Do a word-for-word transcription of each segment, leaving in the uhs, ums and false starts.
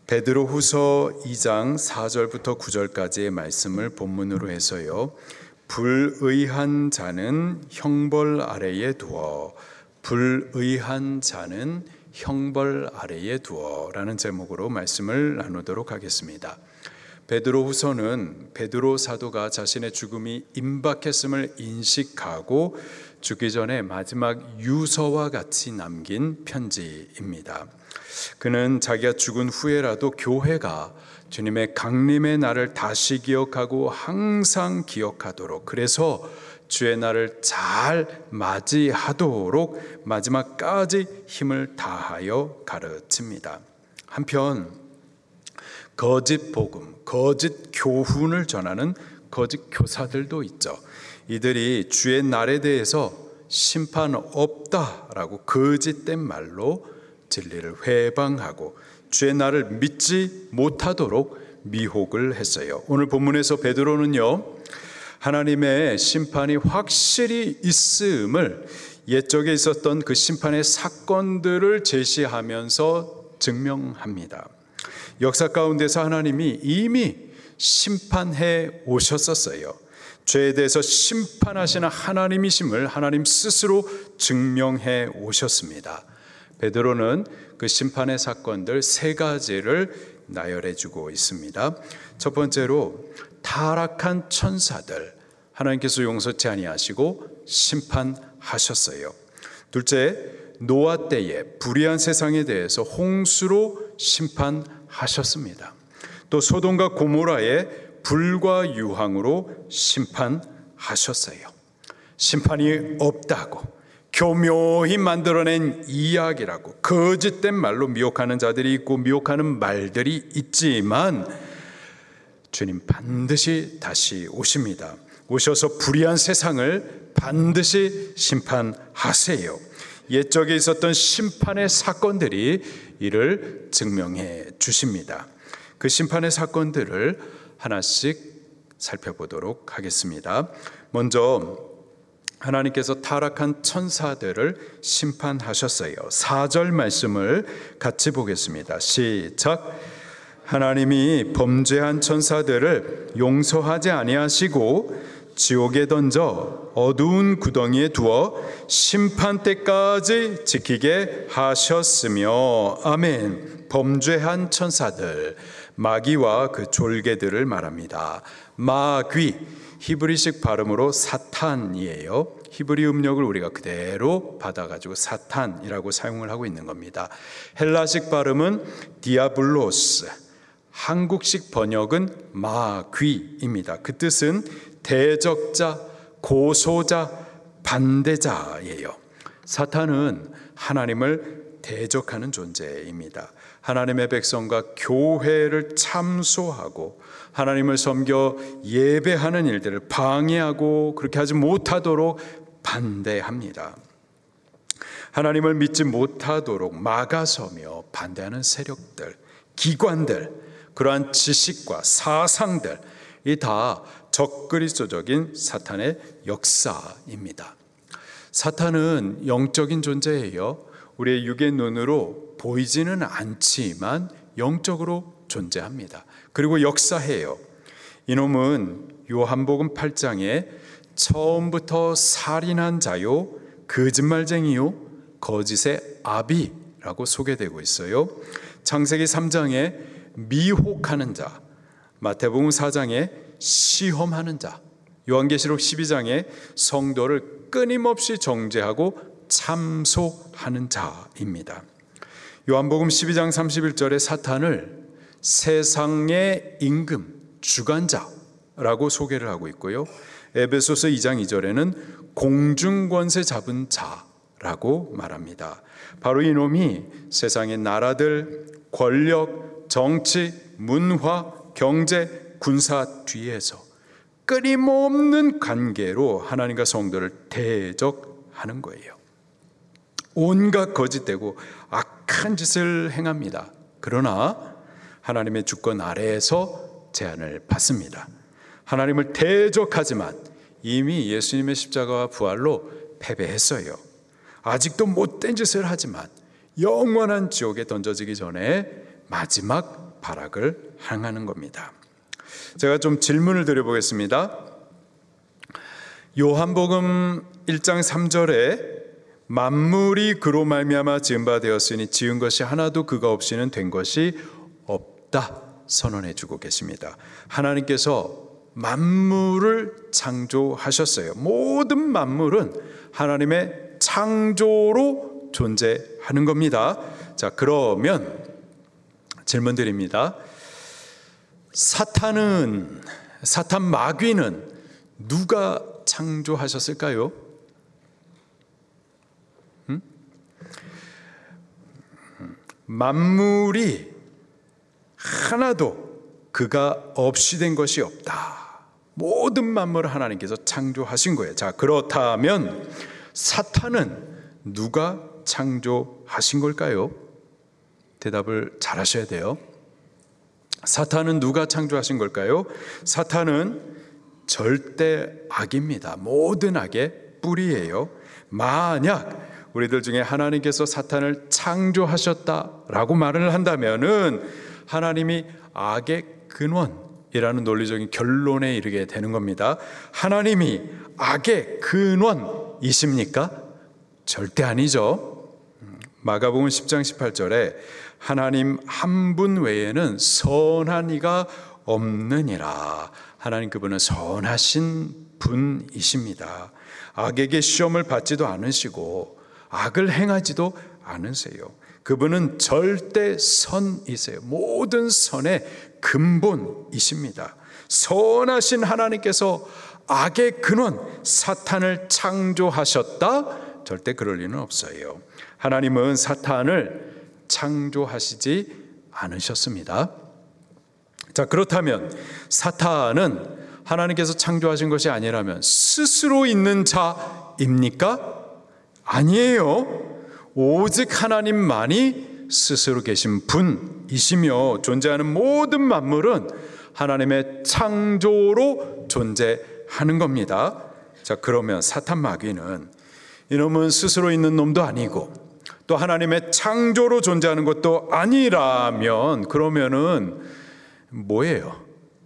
베드로후서 이 장 사 절부터 구 절까지의 말씀을 본문으로 해서요. 불의한 자는 형벌 아래에 두어, 불의한 자는 형벌 아래에 두어라는 제목으로 말씀을 나누도록 하겠습니다. 베드로후서는 베드로 사도가 자신의 죽음이 임박했음을 인식하고 죽기 전에 마지막 유서와 같이 남긴 편지입니다. 그는 자기가 죽은 후에라도 교회가 주님의 강림의 날을 다시 기억하고 항상 기억하도록, 그래서 주의 날을 잘 맞이하도록 마지막까지 힘을 다하여 가르칩니다. 한편 거짓 복음, 거짓 교훈을 전하는 거짓 교사들도 있죠. 이들이 주의 날에 대해서 심판 없다라고 거짓된 말로 진리를 회방하고 주의 날을 믿지 못하도록 미혹을 했어요. 오늘 본문에서 베드로는요, 하나님의 심판이 확실히 있음을 옛적에 있었던 그 심판의 사건들을 제시하면서 증명합니다. 역사 가운데서 하나님이 이미 심판해 오셨었어요. 죄에 대해서 심판하시는 하나님이심을 하나님 스스로 증명해 오셨습니다. 베드로는 그 심판의 사건들 세 가지를 나열해 주고 있습니다. 첫 번째로 타락한 천사들, 하나님께서 용서치 아니하시고 심판하셨어요. 둘째, 노아 때의 불의한 세상에 대해서 홍수로 심판하셨습니다. 또 소돔과 고모라의 불과 유황으로 심판하셨어요. 심판이 없다고 교묘히 만들어낸 이야기라고 거짓된 말로 미혹하는 자들이 있고 미혹하는 말들이 있지만 주님 반드시 다시 오십니다. 오셔서 불의한 세상을 반드시 심판하세요. 옛적에 있었던 심판의 사건들이 이를 증명해 주십니다. 그 심판의 사건들을 하나씩 살펴보도록 하겠습니다. 먼저 하나님께서 타락한 천사들을 심판하셨어요. 사 절 말씀을 같이 보겠습니다. 시작. 하나님이 범죄한 천사들을 용서하지 아니하시고 지옥에 던져 어두운 구덩이에 두어 심판 때까지 지키게 하셨으며. 아멘. 범죄한 천사들, 마귀와 그 졸개들을 말합니다. 마귀, 히브리식 발음으로 사탄이에요. 히브리 음력을 우리가 그대로 받아가지고 사탄이라고 사용을 하고 있는 겁니다. 헬라식 발음은 디아블로스, 한국식 번역은 마귀입니다. 그 뜻은 대적자, 고소자, 반대자예요. 사탄은 하나님을 대적하는 존재입니다. 하나님의 백성과 교회를 참소하고 하나님을 섬겨 예배하는 일들을 방해하고 그렇게 하지 못하도록 반대합니다. 하나님을 믿지 못하도록 막아서며 반대하는 세력들, 기관들, 그러한 지식과 사상들, 이 다 적그리스도적인 사탄의 역사입니다. 사탄은 영적인 존재예요. 우리의 육의 눈으로 보이지는 않지만 영적으로 존재합니다. 그리고 역사해요. 이놈은 요한복음 팔 장에 처음부터 살인한 자요, 거짓말쟁이요, 거짓의 아비라고 소개되고 있어요. 창세기 삼 장에 미혹하는 자, 마태복음 사 장에 시험하는 자, 요한계시록 십이 장에 성도를 끊임없이 정죄하고 참소하는 자입니다. 요한복음 십이 장 삼십일 절에 사탄을 세상의 임금, 주관자라고 소개를 하고 있고요. 에베소서 이 장 이 절에는 공중권세 잡은 자라고 말합니다. 바로 이놈이 세상의 나라들, 권력, 정치, 문화, 경제, 군사 뒤에서 끊임없는 관계로 하나님과 성도를 대적하는 거예요. 온갖 거짓되고 악한 짓을 행합니다. 그러나 하나님의 주권 아래에서 제한을 받습니다. 하나님을 대적하지만 이미 예수님의 십자가와 부활로 패배했어요. 아직도 못된 짓을 하지만 영원한 지옥에 던져지기 전에 마지막 발악을 행하는 겁니다. 제가 좀 질문을 드려보겠습니다. 요한복음 일 장 삼 절에 만물이 그로 말미암아 지은 바 되었으니 지은 것이 하나도 그가 없이는 된 것이 없다 선언해 주고 계십니다. 하나님께서 만물을 창조하셨어요. 모든 만물은 하나님의 창조로 존재하는 겁니다. 자, 그러면 질문 드립니다. 사탄은, 사탄 마귀는 누가 창조하셨을까요? 음? 만물이 하나도 그가 없이 된 것이 없다. 모든 만물을 하나님께서 창조하신 거예요. 자, 그렇다면 사탄은 누가 창조하신 걸까요? 대답을 잘 하셔야 돼요. 사탄은 누가 창조하신 걸까요? 사탄은 절대 악입니다. 모든 악의 뿌리예요. 만약 우리들 중에 하나님께서 사탄을 창조하셨다라고 말을 한다면은 하나님이 악의 근원이라는 논리적인 결론에 이르게 되는 겁니다. 하나님이 악의 근원이십니까? 절대 아니죠. 마가복음 십 장 십팔 절에 하나님 한 분 외에는 선한 이가 없느니라. 하나님 그분은 선하신 분이십니다. 악에게 시험을 받지도 않으시고 악을 행하지도 않으세요. 그분은 절대 선이세요. 모든 선의 근본이십니다. 선하신 하나님께서 악의 근원 사탄을 창조하셨다? 절대 그럴 리는 없어요. 하나님은 사탄을 창조하시지 않으셨습니다. 자, 그렇다면 사탄은 하나님께서 창조하신 것이 아니라면 스스로 있는 자입니까? 아니에요. 오직 하나님만이 스스로 계신 분이시며 존재하는 모든 만물은 하나님의 창조로 존재하는 겁니다. 자, 그러면 사탄 마귀는 이놈은 스스로 있는 놈도 아니고 또 하나님의 창조로 존재하는 것도 아니라면 그러면은 뭐예요?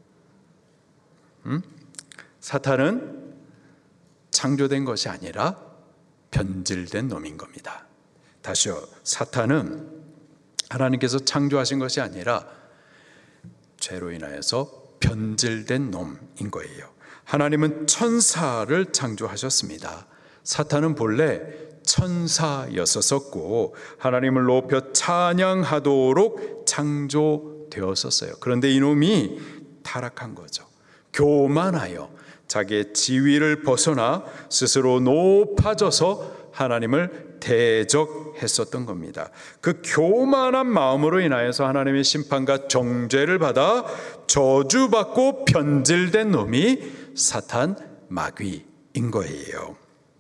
음? 사탄은 창조된 것이 아니라 변질된 놈인 겁니다. 다시요, 사탄은 하나님께서 창조하신 것이 아니라 죄로 인하여서 변질된 놈인 거예요. 하나님은 천사를 창조하셨습니다. 사탄은 본래 천사였었고 하나님을 높여 찬양하도록 창조되었었어요. 그런데 이놈이 타락한 거죠. 교만하여 자기의 지위를 벗어나 스스로 높아져서 하나님을 대적했었던 겁니다. 그 교만한 마음으로 인하여서 하나님의 심판과 정죄를 받아 저주받고 변질된 놈이 사탄 마귀인 거예요.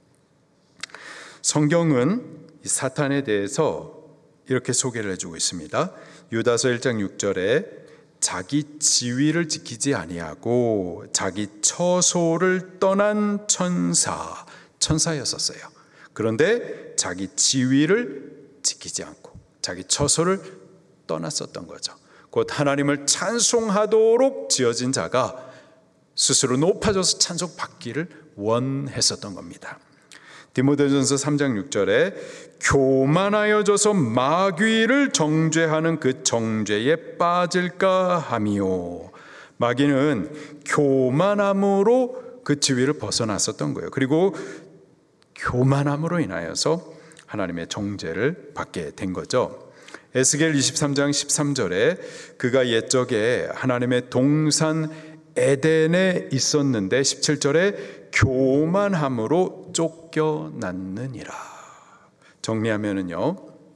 성경은 사탄에 대해서 이렇게 소개를 해주고 있습니다. 유다서 일 장 육 절에 자기 지위를 지키지 아니하고 자기 처소를 떠난 천사, 천사였었어요. 그런데 자기 지위를 지키지 않고 자기 처소를 떠났었던 거죠. 곧 하나님을 찬송하도록 지어진 자가 스스로 높아져서 찬송받기를 원했었던 겁니다. 디모데전서 삼 장 육 절에 교만하여져서 마귀를 정죄하는 그 정죄에 빠질까 하미요. 마귀는 교만함으로 그 지위를 벗어났었던 거예요. 그리고 교만함으로 인하여서 하나님의 정죄를 받게 된 거죠. 에스겔 이십삼 장 십삼 절에 그가 옛적에 하나님의 동산 에덴에 있었는데 십칠 절에 교만함으로 쫓겨났느니라. 정리하면은요,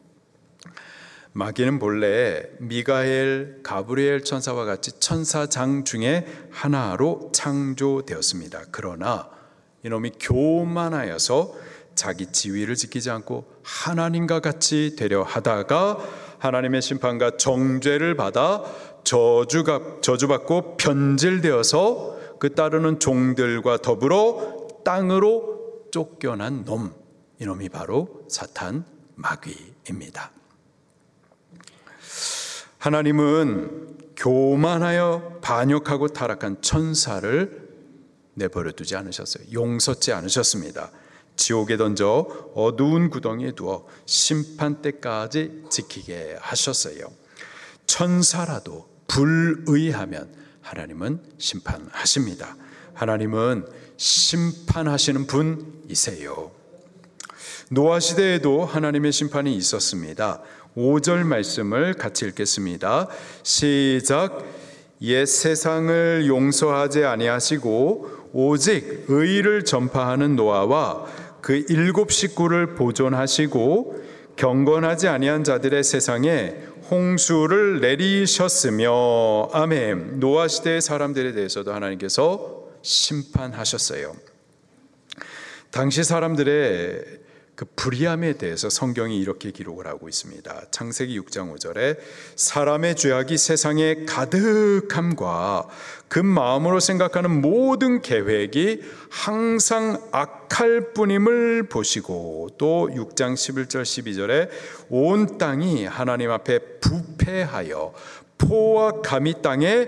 마귀는 본래 미가엘, 가브리엘 천사와 같이 천사장 중에 하나로 창조되었습니다. 그러나 이놈이 교만하여서 자기 지위를 지키지 않고 하나님과 같이 되려 하다가 하나님의 심판과 정죄를 받아 저주가, 저주받고 변질되어서 그 따르는 종들과 더불어 땅으로 쫓겨난 놈, 이놈이 바로 사탄 마귀입니다. 하나님은 교만하여 반역하고 타락한 천사를 내버려 두지 않으셨어요. 용서치 않으셨습니다. 지옥에 던져 어두운 구덩이에 두어 심판 때까지 지키게 하셨어요. 천사라도 불의하면 하나님은 심판하십니다. 하나님은 심판하시는 분이세요. 노아 시대에도 하나님의 심판이 있었습니다. 오 절 말씀을 같이 읽겠습니다. 시작. 옛 세상을 용서하지 아니하시고 오직 의를 전파하는 노아와 그 일곱 식구를 보존하시고 경건하지 아니한 자들의 세상에 홍수를 내리셨으며. 아멘. 노아 시대의 사람들에 대해서도 하나님께서 심판하셨어요. 당시 사람들의 그 불의함에 대해서 성경이 이렇게 기록을 하고 있습니다. 창세기 육 장 오 절에 사람의 죄악이 세상에 가득함과 그 마음으로 생각하는 모든 계획이 항상 악할 뿐임을 보시고, 또 육 장 십일 절 십이 절에 온 땅이 하나님 앞에 부패하여 포악함이 땅에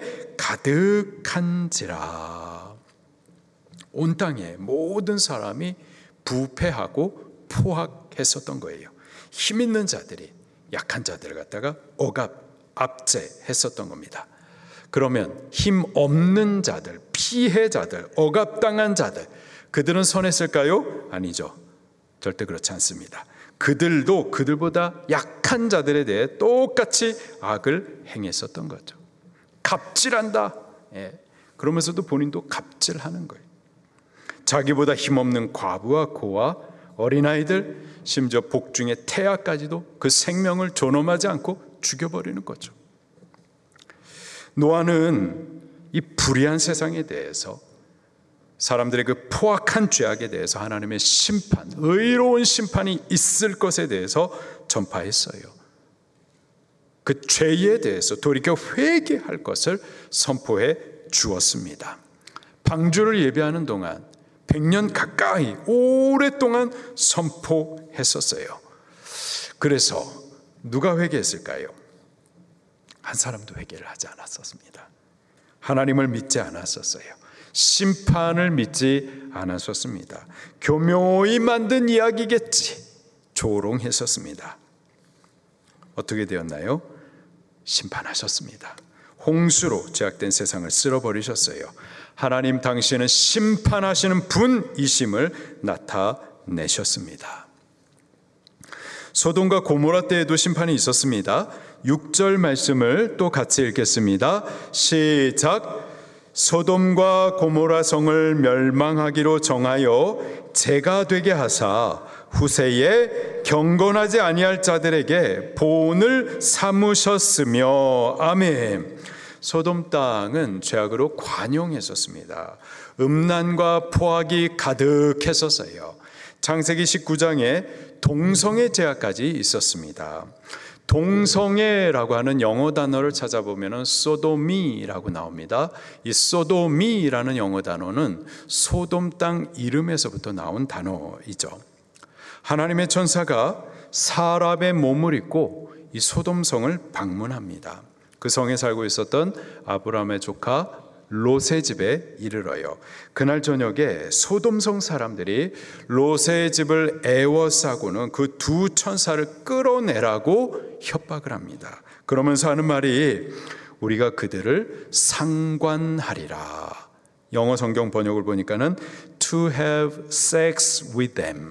가득한지라. 온 땅에 모든 사람이 부패하고 포악했었던 거예요. 힘 있는 자들이 약한 자들을 갖다가 억압, 압제했었던 겁니다. 그러면 힘 없는 자들, 피해자들, 억압당한 자들, 그들은 선했을까요? 아니죠. 절대 그렇지 않습니다. 그들도 그들보다 약한 자들에 대해 똑같이 악을 행했었던 거죠. 갑질한다. 예. 그러면서도 본인도 갑질하는 거예요. 자기보다 힘없는 과부와 고아, 어린아이들, 심지어 복중의 태아까지도 그 생명을 존엄하지 않고 죽여버리는 거죠. 노아는 이 불의한 세상에 대해서, 사람들의 그 포악한 죄악에 대해서 하나님의 심판, 의로운 심판이 있을 것에 대해서 전파했어요. 그 죄에 대해서 돌이켜 회개할 것을 선포해 주었습니다. 방주를 예배하는 동안 백 년 가까이 오랫동안 선포했었어요. 그래서 누가 회개했을까요? 한 사람도 회개를 하지 않았었습니다. 하나님을 믿지 않았었어요. 심판을 믿지 않았었습니다. 교묘히 만든 이야기겠지, 조롱했었습니다. 어떻게 되었나요? 심판하셨습니다. 홍수로 죄악된 세상을 쓸어버리셨어요. 하나님 당신은 심판하시는 분이심을 나타내셨습니다. 소돔과 고모라 때에도 심판이 있었습니다. 육 절 말씀을 또 같이 읽겠습니다. 시작. 소돔과 고모라 성을 멸망하기로 정하여 재가 되게 하사 후세에 경건하지 아니할 자들에게 보응을 삼으셨으며. 아멘. 소돔 땅은 죄악으로 관용했었습니다. 음란과 포악이 가득했었어요. 창세기 십구 장에 동성애 죄악까지 있었습니다. 동성애라고 하는 영어 단어를 찾아보면 소도미라고 나옵니다. 이 소도미라는 영어 단어는 소돔 땅 이름에서부터 나온 단어이죠. 하나님의 천사가 사람의 몸을 입고 이 소돔성을 방문합니다. 그 성에 살고 있었던 아브라함의 조카 롯의 집에 이르러요. 그날 저녁에 소돔성 사람들이 롯의 집을 애워싸고는 그 두 천사를 끌어내라고 협박을 합니다. 그러면서 하는 말이 우리가 그들을 상관하리라. 영어 성경 번역을 보니까는 to have sex with them,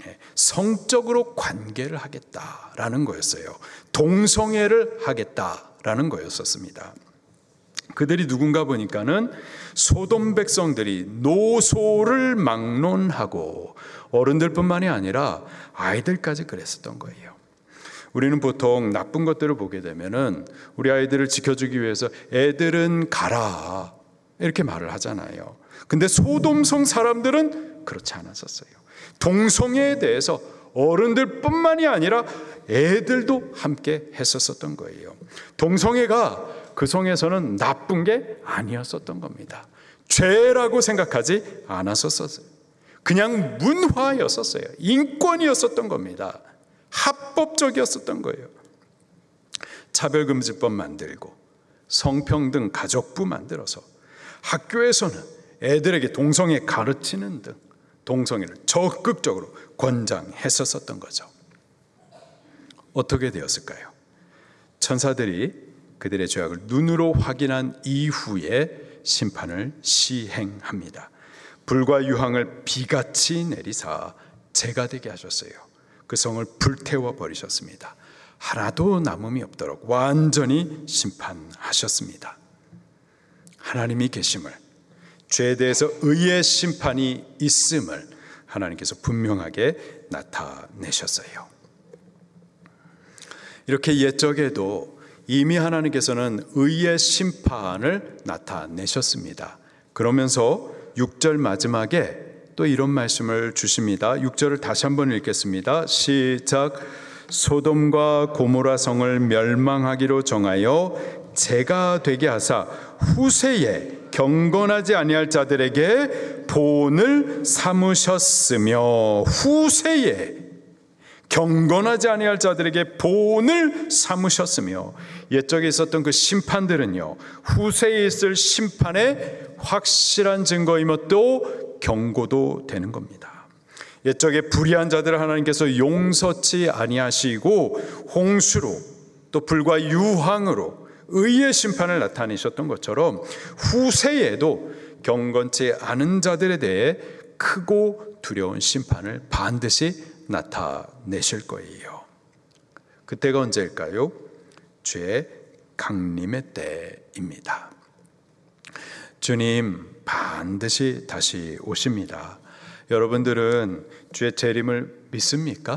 성적으로 관계를 하겠다라는 거였어요. 동성애를 하겠다라는 거였었습니다. 그들이 누군가 보니까는 소돔 백성들이 노소를 막론하고 어른들뿐만이 아니라 아이들까지 그랬었던 거예요. 우리는 보통 나쁜 것들을 보게 되면은 우리 아이들을 지켜주기 위해서 애들은 가라 이렇게 말을 하잖아요. 근데 소돔성 사람들은 그렇지 않았었어요. 동성애에 대해서 어른들뿐만이 아니라 애들도 함께 했었었던 거예요. 동성애가 그 성에서는 나쁜 게 아니었었던 겁니다. 죄라고 생각하지 않았었어요. 그냥 문화였었어요. 인권이었었던 겁니다. 합법적이었었던 거예요. 차별금지법 만들고 성평등 가족부 만들어서 학교에서는 애들에게 동성애 가르치는 등 동성애를 적극적으로 권장했었던 거죠. 어떻게 되었을까요? 천사들이 그들의 죄악을 눈으로 확인한 이후에 심판을 시행합니다. 불과 유황을 비같이 내리사 재가 되게 하셨어요. 그 성을 불태워 버리셨습니다. 하나도 남음이 없도록 완전히 심판하셨습니다. 하나님이 계심을, 죄에 대해서 의의 심판이 있음을 하나님께서 분명하게 나타내셨어요. 이렇게 옛적에도 이미 하나님께서는 의의 심판을 나타내셨습니다. 그러면서 육 절 마지막에 또 이런 말씀을 주십니다. 육 절을 다시 한번 읽겠습니다. 시작. 소돔과 고모라 성을 멸망하기로 정하여 재가 되게 하사 후세에 경건하지 아니할 자들에게 본을 삼으셨으며, 후세에 경건하지 아니할 자들에게 본을 삼으셨으며, 옛적에 있었던 그 심판들은요, 후세에 있을 심판의 확실한 증거이며 또 경고도 되는 겁니다. 옛적에 불의한 자들을 하나님께서 용서치 아니하시고 홍수로 또 불과 유황으로 의의 심판을 나타내셨던 것처럼 후세에도 경건치 않은 자들에 대해 크고 두려운 심판을 반드시 나타내실 거예요. 그때가 언제일까요? 죄의 강림의 때입니다. 주님 반드시 다시 오십니다. 여러분들은 주의 재림을 믿습니까?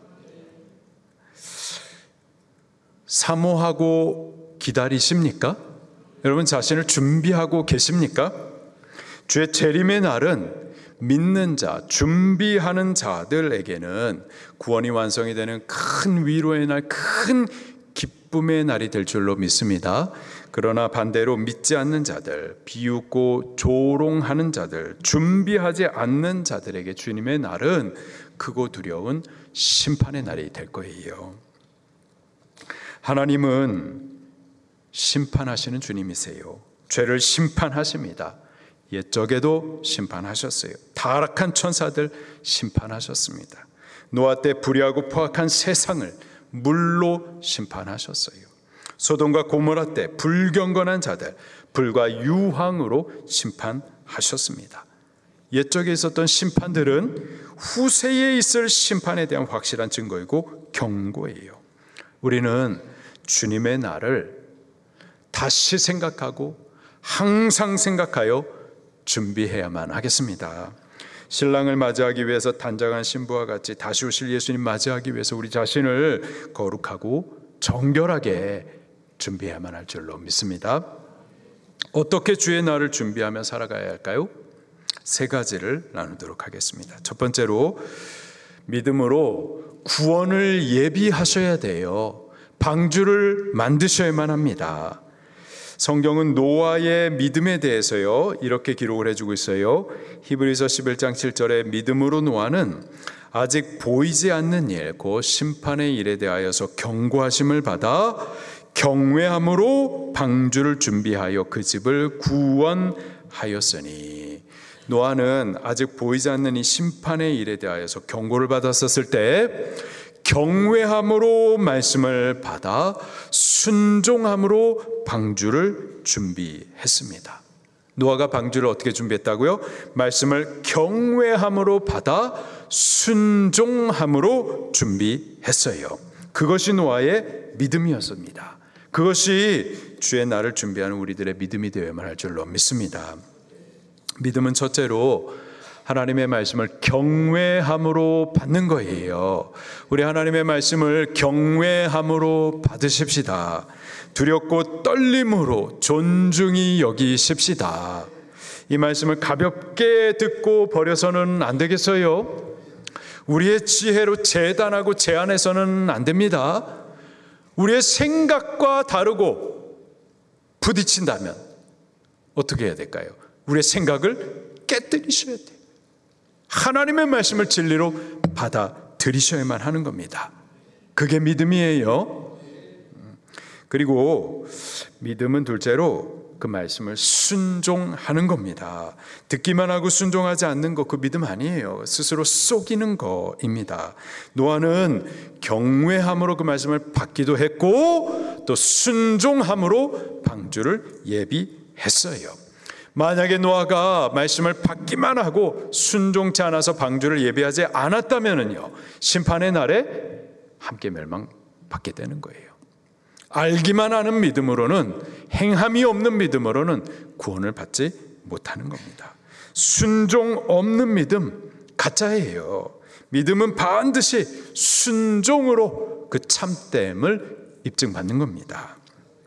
사모하고 기다리십니까? 여러분 자신을 준비하고 계십니까? 주의 재림의 날은 믿는 자, 준비하는 자들에게는 구원이 완성이 되는 큰 위로의 날, 큰 기쁨의 날이 될 줄로 믿습니다. 그러나 반대로 믿지 않는 자들, 비웃고 조롱하는 자들, 준비하지 않는 자들에게 주님의 날은 크고 두려운 심판의 날이 될 거예요. 하나님은 심판하시는 주님이세요. 죄를 심판하십니다. 옛적에도 심판하셨어요. 타락한 천사들 심판하셨습니다. 노아 때 불의하고 포악한 세상을 물로 심판하셨어요. 소돔과 고모라 때 불경건한 자들 불과 유황으로 심판하셨습니다. 옛적에 있었던 심판들은 후세에 있을 심판에 대한 확실한 증거이고 경고예요. 우리는 주님의 날을 다시 생각하고 항상 생각하여 준비해야만 하겠습니다. 신랑을 맞이하기 위해서 단장한 신부와 같이 다시 오실 예수님 맞이하기 위해서 우리 자신을 거룩하고 정결하게 준비해야만 할 줄로 믿습니다. 어떻게 주의 날을 준비하며 살아가야 할까요? 세 가지를 나누도록 하겠습니다. 첫 번째로 믿음으로 구원을 예비하셔야 돼요. 방주를 만드셔야만 합니다. 성경은 노아의 믿음에 대해서요 이렇게 기록을 해주고 있어요. 히브리서 십일 장 칠 절에 믿음으로 노아는 아직 보이지 않는 일, 곧 심판의 일에 대하여서 경고하심을 받아 경외함으로 방주를 준비하여 그 집을 구원하였으니, 노아는 아직 보이지 않는 이 심판의 일에 대하여서 경고를 받았었을 때 경외함으로 말씀을 받아 순종함으로 방주를 준비했습니다. 노아가 방주를 어떻게 준비했다고요? 말씀을 경외함으로 받아 순종함으로 준비했어요. 그것이 노아의 믿음이었습니다. 그것이 주의 날을 준비하는 우리들의 믿음이 되어야만 할 줄로 믿습니다. 믿음은 첫째로 하나님의 말씀을 경외함으로 받는 거예요. 우리 하나님의 말씀을 경외함으로 받으십시다. 두렵고 떨림으로 존중히 여기십시다. 이 말씀을 가볍게 듣고 버려서는 안 되겠어요? 우리의 지혜로 재단하고 제안해서는 안 됩니다. 우리의 생각과 다르고 부딪힌다면 어떻게 해야 될까요? 우리의 생각을 깨뜨리셔야 돼요. 하나님의 말씀을 진리로 받아들이셔야만 하는 겁니다. 그게 믿음이에요. 그리고 믿음은 둘째로 그 말씀을 순종하는 겁니다. 듣기만 하고 순종하지 않는 거, 그 믿음 아니에요. 스스로 속이는 거입니다. 노아는 경외함으로 그 말씀을 받기도 했고 또 순종함으로 방주를 예비했어요. 만약에 노아가 말씀을 받기만 하고 순종치 않아서 방주를 예비하지 않았다면요, 심판의 날에 함께 멸망받게 되는 거예요. 알기만 하는 믿음으로는, 행함이 없는 믿음으로는 구원을 받지 못하는 겁니다. 순종 없는 믿음 가짜예요. 믿음은 반드시 순종으로 그 참됨을 입증받는 겁니다.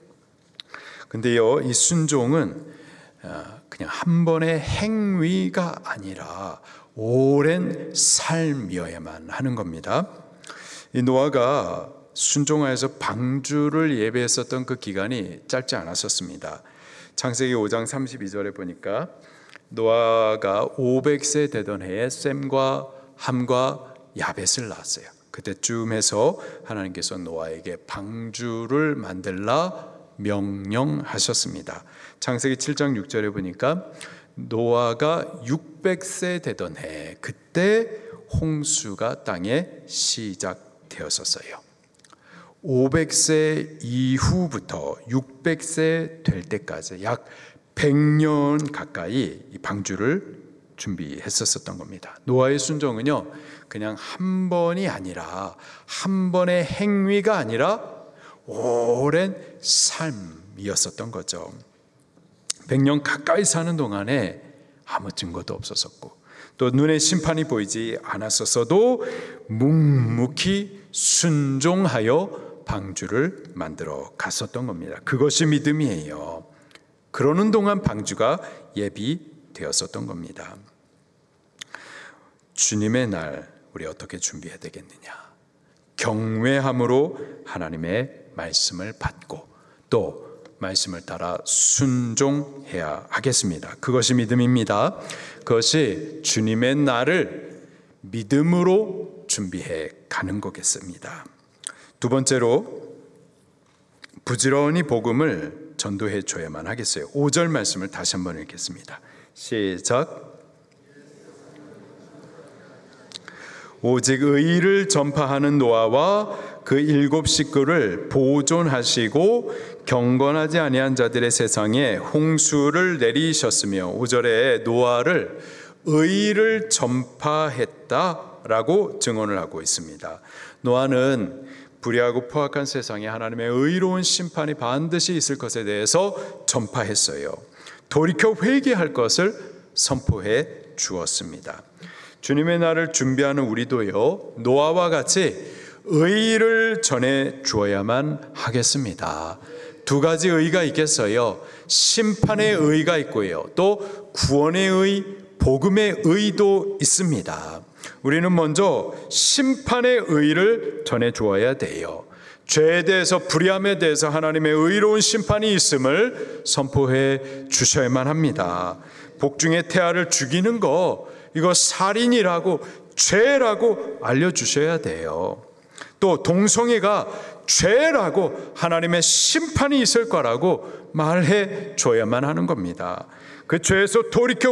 근데요, 이 순종은 그냥 한 번의 행위가 아니라 오랜 삶이어야만 하는 겁니다. 이 노아가 순종하여서 방주를 예배했었던 그 기간이 짧지 않았었습니다. 창세기 오 장 삼십이 절에 보니까 노아가 오백 세 되던 해에 셈과 함과 야벳을 낳았어요. 그때쯤 해서 하나님께서 노아에게 방주를 만들라 명령하셨습니다. 창세기 칠 장 육 절에 보니까 노아가 육백 세 되던 해, 그때 홍수가 땅에 시작되었었어요. 오백 세 이후부터 육백 세 될 때까지 약 백 년 가까이 이 방주를 준비했었던 겁니다. 노아의 순종은요, 그냥 한 번이 아니라, 한 번의 행위가 아니라 오랜 삶이었었던 거죠. 백 년 가까이 사는 동안에 아무 증거도 없었었고 또 눈에 심판이 보이지 않았었어도 묵묵히 순종하여 방주를 만들어 갔었던 겁니다. 그것이 믿음이에요. 그러는 동안 방주가 예비되었었던 겁니다. 주님의 날 우리 어떻게 준비해야 되겠느냐? 경외함으로 하나님의 말씀을 받고 또 말씀을 따라 순종해야 하겠습니다. 그것이 믿음입니다. 그것이 주님의 날을 믿음으로 준비해 가는 거겠습니다. 두 번째로 부지런히 복음을 전도해 줘야만 하겠어요. 오 절 말씀을 다시 한번 읽겠습니다. 시작. 오직 의를 전파하는 노아와 그 일곱 식구를 보존하시고 경건하지 아니한 자들의 세상에 홍수를 내리셨으며, 오 절에 노아를 의를 전파했다라고 증언을 하고 있습니다. 노아는 불의하고 포악한 세상에 하나님의 의로운 심판이 반드시 있을 것에 대해서 전파했어요. 돌이켜 회개할 것을 선포해 주었습니다. 주님의 날을 준비하는 우리도요, 노아와 같이 의를 전해 주어야만 하겠습니다. 두 가지 의가 있겠어요. 심판의 의가 있고요, 또 구원의 의, 복음의 의도 있습니다. 우리는 먼저 심판의 의를 전해 주어야 돼요. 죄에 대해서, 불의함에 대해서 하나님의 의로운 심판이 있음을 선포해 주셔야만 합니다. 복중의 태아를 죽이는 거, 이거 살인이라고, 죄라고 알려주셔야 돼요. 또 동성애가 죄라고, 하나님의 심판이 있을 거라고 말해 줘야만 하는 겁니다. 그 죄에서 돌이켜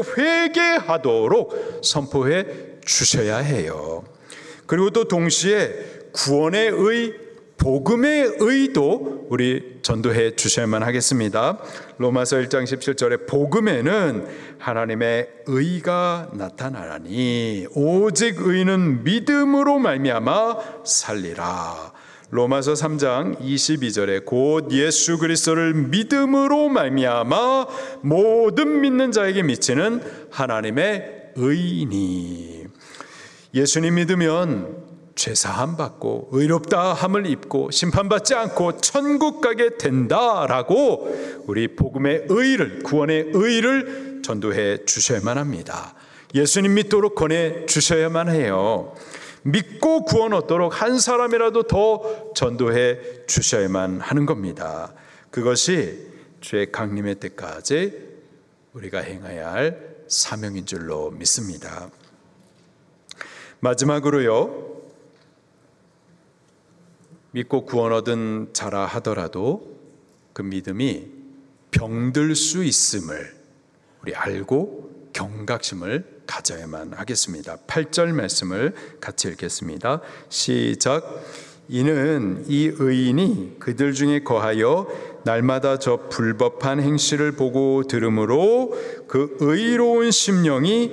회개하도록 선포해 주셔야 해요. 그리고 또 동시에 구원의 의, 복음의 의도 우리 전도해 주셔야만 하겠습니다. 로마서 일 장 십칠 절에 복음에는 하나님의 의가 나타나라니 오직 의는 믿음으로 말미암아 살리라. 로마서 삼 장 이십이 절에 곧 예수 그리스도를 믿음으로 말미암아 모든 믿는 자에게 미치는 하나님의 의니. 예수님 믿으면 죄사함 받고 의롭다 함을 입고 심판받지 않고 천국 가게 된다라고 우리 복음의 의를, 구원의 의를 전도해 주셔야만 합니다. 예수님 믿도록 권해 주셔야만 해요. 믿고 구원 얻도록 한 사람이라도 더 전도해 주셔야만 하는 겁니다. 그것이 주의 강림의 때까지 우리가 행해야 할 사명인 줄로 믿습니다. 마지막으로요, 믿고 구원 얻은 자라 하더라도 그 믿음이 병들 수 있음을 우리 알고 경각심을 가져야만 하겠습니다. 팔 절 말씀을 같이 읽겠습니다. 시작. 이는 이 의인이 그들 중에 거하여 날마다 저 불법한 행실을 보고 들으므로 그 의로운 심령이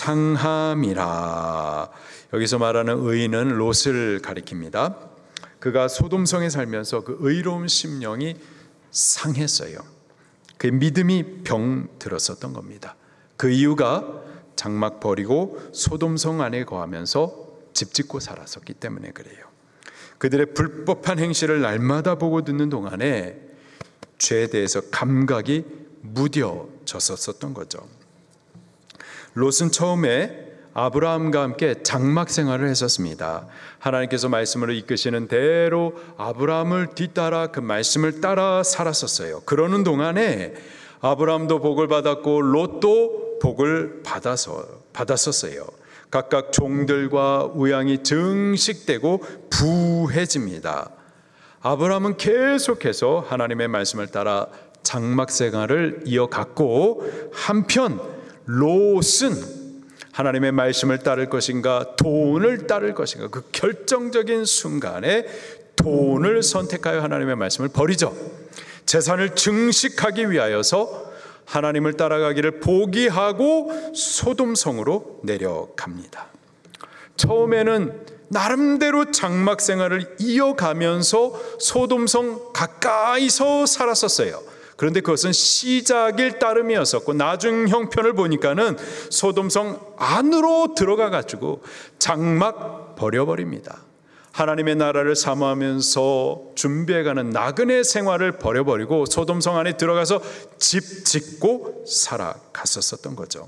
상함이라. 여기서 말하는 의인은 롯을 가리킵니다. 그가 소돔성에 살면서 그 의로운 심령이 상했어요. 그 믿음이 병들었었던 겁니다. 그 이유가 장막 버리고 소돔성 안에 거하면서 집 짓고 살았었기 때문에 그래요. 그들의 불법한 행실을 날마다 보고 듣는 동안에 죄에 대해서 감각이 무뎌졌었던 거죠. 롯은 처음에 아브라함과 함께 장막 생활을 했었습니다. 하나님께서 말씀으로 이끄시는 대로 아브라함을 뒤따라 그 말씀을 따라 살았었어요. 그러는 동안에 아브라함도 복을 받았고 롯도 복을 받아서 받았었어요. 각각 종들과 우양이 증식되고 부해집니다. 아브라함은 계속해서 하나님의 말씀을 따라 장막 생활을 이어갔고, 한편 롯은 하나님의 말씀을 따를 것인가 돈을 따를 것인가, 그 결정적인 순간에 돈을 선택하여 하나님의 말씀을 버리죠. 재산을 증식하기 위하여서 하나님을 따라가기를 포기하고 소돔성으로 내려갑니다. 처음에는 나름대로 장막 생활을 이어가면서 소돔성 가까이서 살았었어요. 그런데 그것은 시작일 따름이었었고, 나중 형편을 보니까는 소돔성 안으로 들어가 가지고 장막 버려버립니다. 하나님의 나라를 사모하면서 준비해가는 나그네 생활을 버려버리고 소돔성 안에 들어가서 집 짓고 살아갔었던 거죠.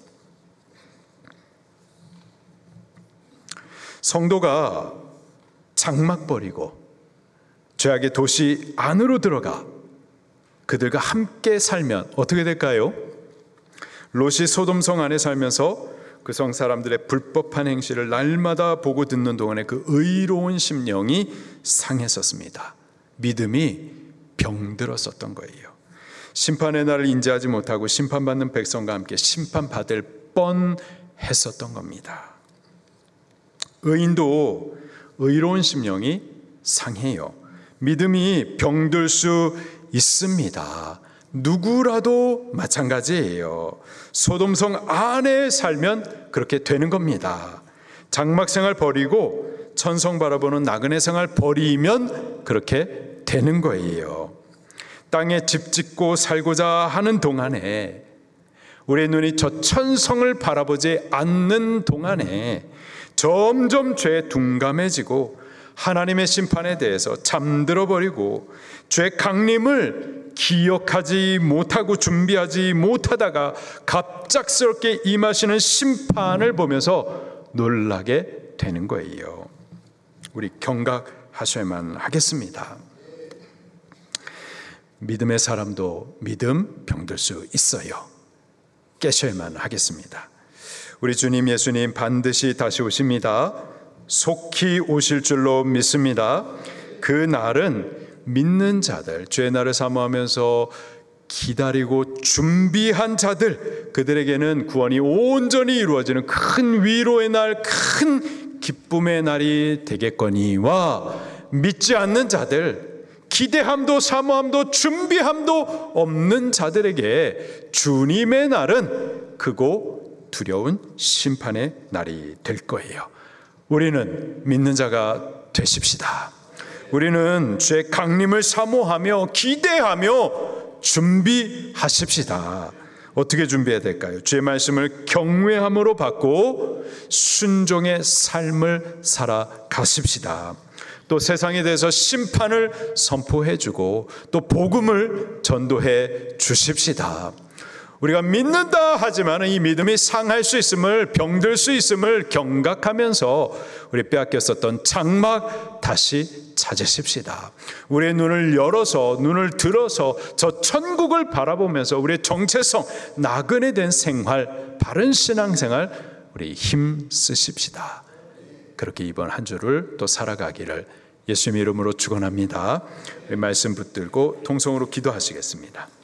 성도가 장막 버리고 죄악의 도시 안으로 들어가 그들과 함께 살면 어떻게 될까요? 롯이 소돔성 안에 살면서 그 성 사람들의 불법한 행실을 날마다 보고 듣는 동안에 그 의로운 심령이 상했었습니다. 믿음이 병들었었던 거예요. 심판의 날을 인지하지 못하고 심판받는 백성과 함께 심판받을 뻔했었던 겁니다. 의인도 의로운 심령이 상해요. 믿음이 병들 수 있습니다. 누구라도 마찬가지예요. 소돔성 안에 살면 그렇게 되는 겁니다. 장막 생활 버리고 천성 바라보는 나그네 생활 버리면 그렇게 되는 거예요. 땅에 집 짓고 살고자 하는 동안에, 우리의 눈이 저 천성을 바라보지 않는 동안에 점점 죄에 둔감해지고 하나님의 심판에 대해서 잠들어 버리고 죄 강림을 기억하지 못하고 준비하지 못하다가 갑작스럽게 임하시는 심판을 보면서 놀라게 되는 거예요. 우리 경각하셔야만 하겠습니다. 믿음의 사람도 믿음 병들 수 있어요. 깨셔야만 하겠습니다. 우리 주님 예수님 반드시 다시 오십니다. 속히 오실 줄로 믿습니다. 그 날은 믿는 자들, 죄의 날을 사모하면서 기다리고 준비한 자들, 그들에게는 구원이 온전히 이루어지는 큰 위로의 날, 큰 기쁨의 날이 되겠거니와, 믿지 않는 자들, 기대함도 사모함도 준비함도 없는 자들에게 주님의 날은 크고 두려운 심판의 날이 될 거예요. 우리는 믿는 자가 되십시다. 우리는 죄 강림을 사모하며 기대하며 준비하십시다. 어떻게 준비해야 될까요? 주의 말씀을 경외함으로 받고 순종의 삶을 살아가십시다. 또 세상에 대해서 심판을 선포해주고 또 복음을 전도해 주십시다. 우리가 믿는다 하지만 이 믿음이 상할 수 있음을, 병들 수 있음을 경각하면서 우리 빼앗겼었던 장막 다시 찾으십시다. 우리의 눈을 열어서, 눈을 들어서 저 천국을 바라보면서 우리의 정체성, 나그네 된 생활, 바른 신앙생활 우리 힘 쓰십시다. 그렇게 이번 한 주를 또 살아가기를 예수님의 이름으로 축원합니다. 말씀 붙들고 통성으로 기도하시겠습니다.